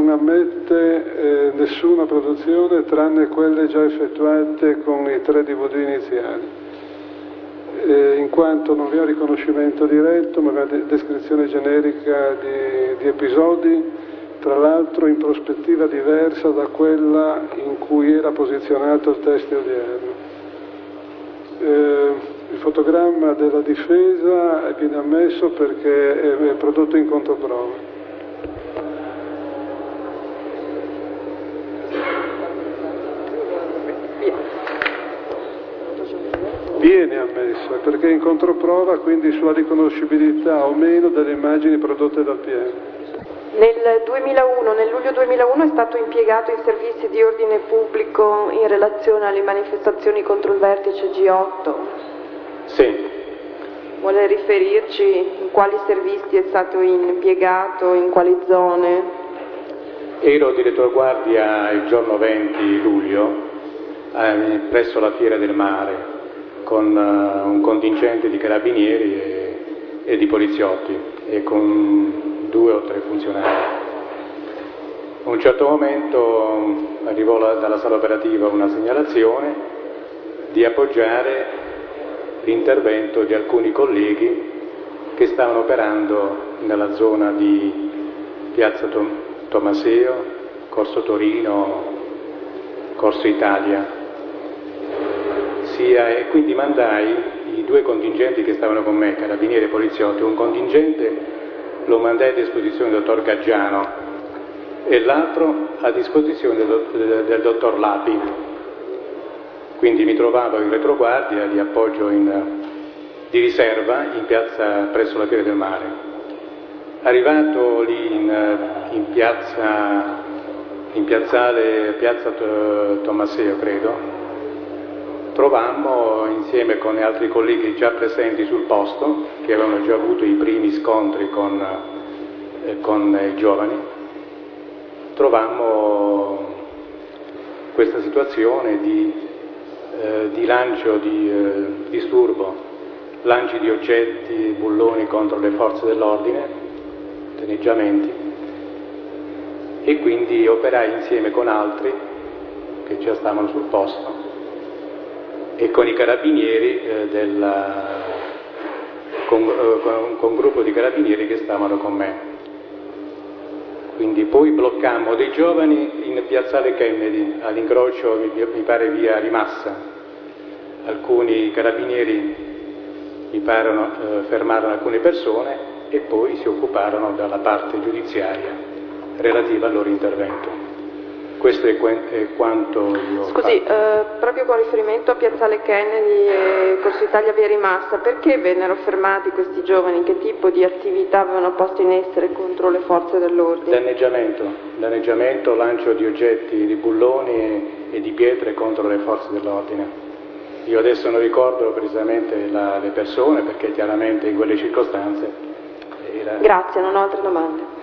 non ammette nessuna produzione tranne quelle già effettuate con i 3 DVD iniziali, in quanto non vi è un riconoscimento diretto ma una descrizione generica di episodi, tra l'altro in prospettiva diversa da quella in cui era posizionato il test odierno. Il fotogramma della difesa viene ammesso perché è prodotto in controprova. Viene ammesso perché è in controprova, quindi sulla riconoscibilità o meno delle immagini prodotte dal PM. Nel luglio 2001 è stato impiegato in servizi di ordine pubblico in relazione alle manifestazioni contro il vertice G8? Sì. Vuole riferirci in quali servizi è stato impiegato, in quali zone? Ero direttore guardia il giorno 20 luglio presso la Fiera del Mare con un contingente di carabinieri e di poliziotti e con 2 o 3 funzionari. A un certo momento arrivò dalla sala operativa una segnalazione di appoggiare l'intervento di alcuni colleghi che stavano operando nella zona di Piazza Tomaseo, Corso Torino, Corso Italia. E quindi mandai i 2 contingenti che stavano con me, carabinieri e poliziotti. Un contingente lo mandai a disposizione del dottor Gaggiano e l'altro a disposizione del dottor Lapi. Quindi mi trovavo in retroguardia di appoggio di riserva in piazza presso la Fiera del Mare. Arrivato lì in piazzale Piazza Tomaseo, credo, trovammo insieme con altri colleghi già presenti sul posto, che avevano già avuto i primi scontri con i giovani, trovammo questa situazione di lancio di disturbo, lanci di oggetti, bulloni contro le forze dell'ordine, danneggiamenti, e quindi operai insieme con altri che già stavano sul posto e con i carabinieri con un gruppo di carabinieri che stavano con me. Quindi poi bloccammo dei giovani in piazzale Kennedy, all'incrocio mi pare via Rimassa. Alcuni carabinieri fermarono alcune persone e poi si occuparono della parte giudiziaria relativa al loro intervento. Questo è quanto io ho Scusi, fatto. proprio con riferimento a Piazzale Kennedy e Corso Italia via Rimassa, perché vennero fermati questi giovani? Che tipo di attività avevano posto in essere contro le forze dell'ordine? Danneggiamento, lancio di oggetti, di bulloni e di pietre contro le forze dell'ordine. Io adesso non ricordo precisamente le persone perché chiaramente in quelle circostanze Grazie, non ho altre domande.